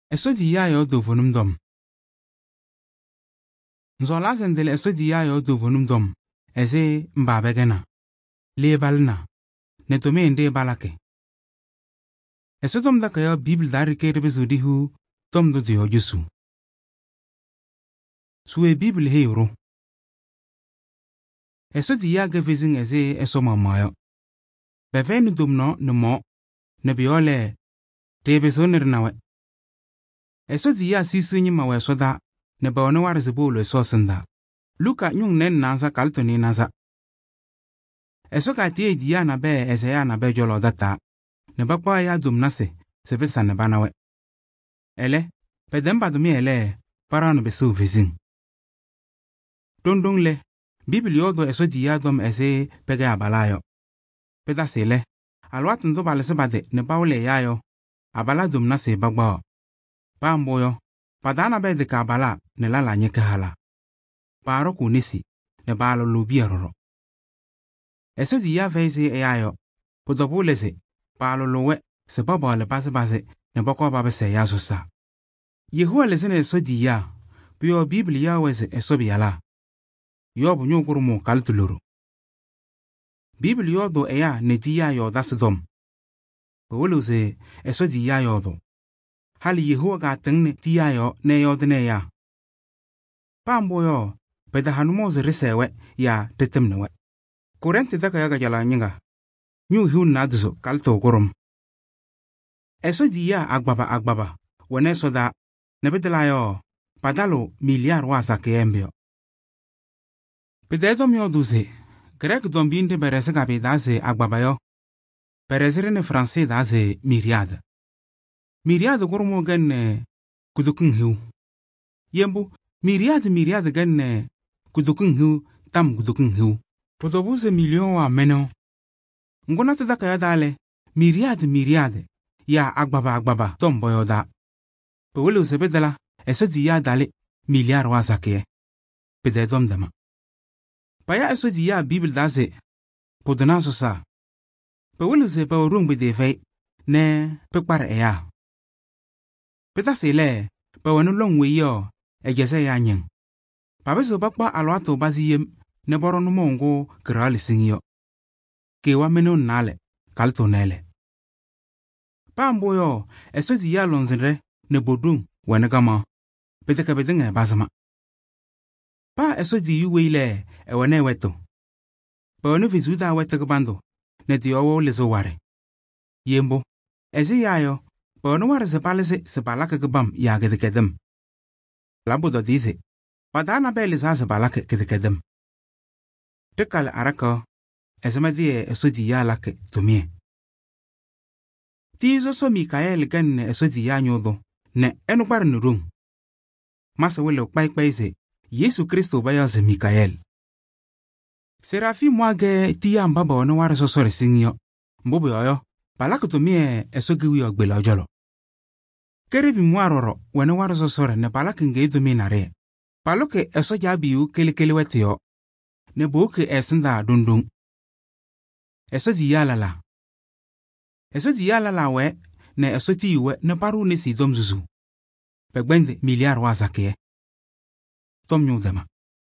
Esodia yo do vonum dom. Nzola zendele esodia yo do vonum dom. Eze mbabegena. Lebalna. Netome nde balake. Esodom da kaya Bible dari kere bezudihu tom do dio jusu. Suwe Bible he yoro. Esodia gevizing eze esoma mayo. Bevenu dumno numo. Nebiole. Rebezoner nawe. Esodia sisunyi mawe soda. Neba ono warzibulu esosenda. Luka nyung nen nanza kaltoni nanza. Esoka tie dia na be eseya na be jolo data. Neba kwa ya dum nase. Sebesa neba nawe. Ele. Pedemba dumi ele. Parano besu vizing. Dondong le. Bibliodo esodia dom ese pege abalayo. Pedasele. Alwatun do balesebade neba ule yayo. Abala dum nase bagba. Pamboyo. Padana be de kabala ne lala nyeke hala. Paro kunisi ne balo lubiaroro. Esodi ya veze eyayo. Podobulese palo lowe se baba le base ne bako baba se ya sosa. Yehuwa lesene esodi ya. Biyo Bibli ya weze esobi yala. Yobu nyukurumu kaltuluru. Bibli yodo eya ne diya yo dasidom. Powuluze esodi ya yodo. Hali Yehuwa ga tengne tiya yo ne yo dene ya. Pambo yo, peda hanumoze risewe ya tetemnewe. Kurente daka yaga jala nyinga. Nyu hiun nadzo kalto korum. Eso diya agbaba. Wene soda, nebedela yo, padalo miliar wasa keembio. Pededo myo duze, grek dombinde berese gabi daze agbaba yo. Berezere ne franse daze miriade. Miriade gormo genne kudukun hiu. Yembu, miriade genne kudukun hiu tam kudukun hiu. Podobuze milion wa meno. Ngona te daka ya dale, miriade, ya agbaba, tombo yo da. Pewele usebedela, esodi ya dale, miliar wa zakie. Pede dom dema. Paya esodi ya Bible daze, podonaso sa. Pewele usebe urung bidefei, ne pekpar eya. Pedasele, pewenu long weyo, ejese ya nyeng. Pabeso bakpa alwato baziyem, ne boro numongo kirali singyo. Kewa meno nale, kalto nele. Pambo yo, esodi ya lonzenre, ne bodung, wenegama. Pedeka bedenge bazama. Pa esodi yu weile, ewene weto. Pewenu vizuda wetekbando, ne diyowo lezo ware. Yembo, ezi yayo, pewenu ware sepalake gebam ya gedekedem. Labudo dize, padana beli za sepalake gedekedem. Tekal arako, esemedie esodi ya lake tumie. Tizo so Mikael genne esodi ya nyodo, ne enukbar nurung. Masa wele ukpaikpaise, Yesu Kristo bayaze Mikael. Serafi mwage tiya mbaba wane ware sosore singyo. Mbobo yoyo, palake tumie esogiwi ogbele ojolo. Kerebi mwaroro wane ware sosore ne palake nge idumi nare. Paloke esoja biyu kele weteo. Ne boke esinda dundung. Esodi yalala. Esodi yalala we, ne esoti yuwe ne paru nisi domzuzu. Pegbenze miliar wazake. Tom nyudema.